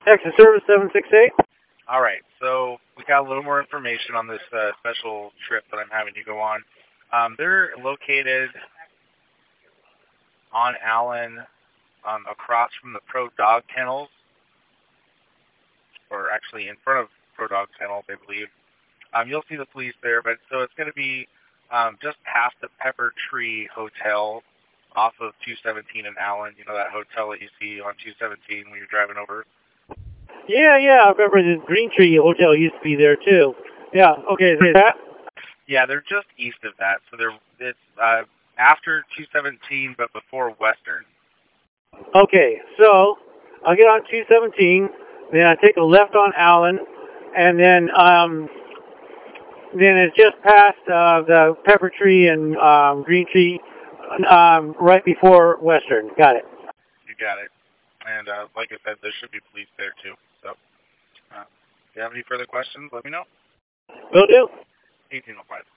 Exit service 768. All right, so we got a little more information on this special trip that I'm having you go on. They're located on Allen, across from the Pro Dog Kennels, or actually in front of Pro Dog Kennels, I believe. You'll see the police there, but so it's going to be just past the Pepper Tree Hotel off of 217 in Allen. You know that hotel that you see on 217 when you're driving over? Yeah, I remember the Green Tree Hotel used to be there too. Yeah, okay, is that? Yeah, they're just east of that, so it's after 217, but before Western. Okay, so I'll get on 217, then I take a left on Allen, and then it's just past the Pepper Tree and Green Tree, right before Western. Got it. You got it. And like I said, there should be police there too. So, if you have any further questions, let me know. Will do. 1805.